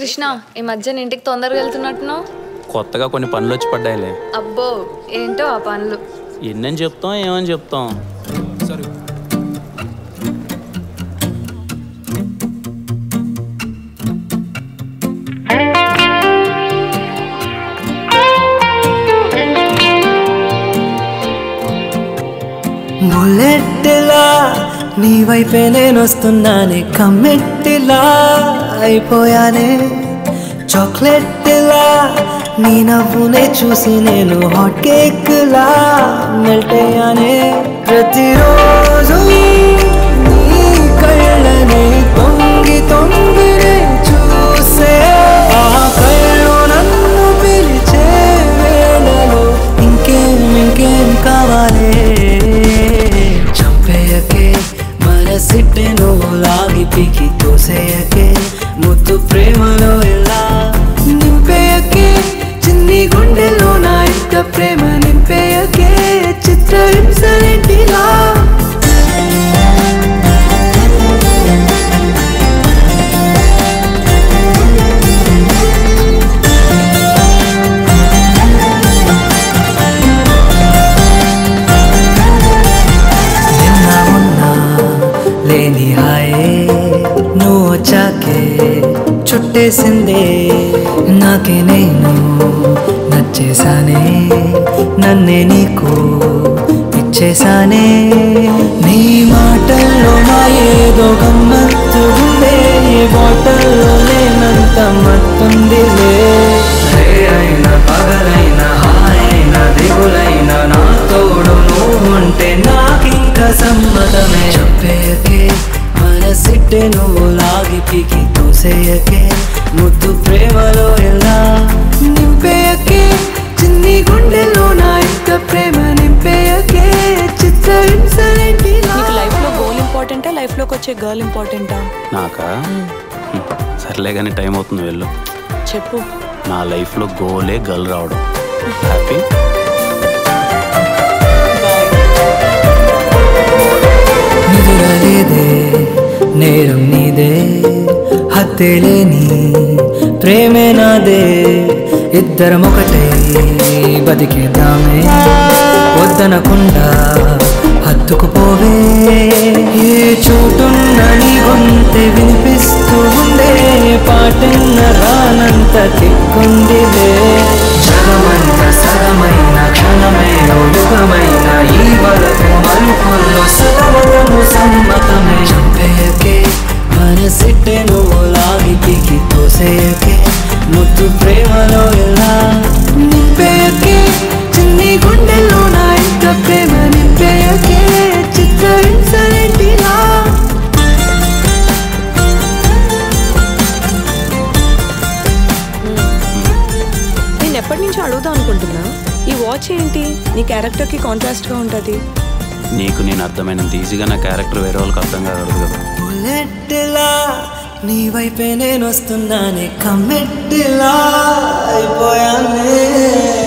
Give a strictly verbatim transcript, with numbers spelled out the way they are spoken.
కృష్ణ, ఈ మధ్యన ఇంటికి తొందరగా వెళ్తున్నట్టున్నావు. కొత్తగా కొన్ని పనులు వచ్చి పడ్డాయిలే. అబ్బో, ఏంటో ఆ పనులు? ఎన్నని చెప్తాం, ఏమని చెప్తాం. సరే, బుల్లెట్లా నీ వైపే నేను వస్తున్నానే, కమ్మెట్టిలా అయిపోయానే. చాక్లెట్లా నీ నవ్వునే చూసి నేను హాట్ కేక్లా మెల్ట్ అయ్యానే. ప్రతిరోజు నీ కళ్ళని తొంగి తొంగినే చూసే, ఆ కళ్ళు నన్ను పిలిచే వేళలో ఇంకేం ఇంకేం కావాలే. చంపేయకే మనసిట్టే నువ్వు లాగి పీకి తోసేయకే, ముద్దు ప్రేమలో ఎలా నింపేయకే. చిన్ని గుండెలో నా ఇంత ప్రేమ నింపేయకే, చిత్రహింసలేంటిలా. లేని హాయే నువ్వు వచ్చాకే చుట్టేసిందే, నాకే నేను నచ్చేసానే, నన్నే నీకు ఇచ్చేసానే. నీ మాటల్లో నా ఏదో గమ్మత్తు ఉందే, బాటల్లో లేనంత మత్తుందిలే. రే అయినా పగలైనా హాయైనా దిగులైనా నా తోడు నువ్వు ఉంటే నాకింకా సమ్మతమే. చెప్పేయకే మనసిట్టే నువ్వు లాగి పీకి తోసేయకే, ముద్దు ప్రేమలో ఎలా నింపేయకే. చిన్ని గుండెలో నా ఇంత ప్రేమ నింపేయకే, చిత్రహింసలేంటిలా. నీకు లైఫ్ లో గోల్ ఇంపార్టెంటా, లైఫ్ లోకి వచ్చే గర్ల్ ఇంపార్టెంటా? నాకా? సర్లే కానీ టైం అవుతుంది, వెళ్ళు. చెప్పు. నా లైఫ్లో గోలే గర్ల్ రావడం. హ్యాపీ. నిదురలేదే నేరం నీదే, హత్తేలేని ప్రేమే నాదే. ఇద్దరం ఒకటే బతికేద్దామే, వద్దనకుండా హత్తుకుపోవే. ఏ చోటున్న నీ గొంతె వినిపిస్తూ ఉండే, పాటన్న రానంత దిక్కుందిలే. జగమంత సగమైన క్షణమే యుగమైన ఈ వరకు మలుపుల్లో సతమతము సమ్మతమే. చంపేయకే మనసిట్టే నువ్వు లాగి పీకి తోసేయకే, ముద్దు ప్రేమలో ఎలా నింపేయకే. చిన్ని గుండెలో నా ఇంత ప్రేమ నింపేయకే, చిత్రహింసలేంటిలా. నేను ఎప్పటి నుంచి అడుగుదాం అనుకుంటున్నా, ఈ వాచ్ ఏంటి నీ క్యారెక్టర్ కి కాంట్రాస్ట్ గా ఉంటది? నీకు నేను అర్థమైనంత ఈజీగా నా క్యారెక్టర్ వేరే వాళ్ళకి అర్థం కాదు కదా. బుల్లెట్లా నీ వైపే నేను వస్తున్నానే, కమ్మెట్టిలా అయిపోయానే.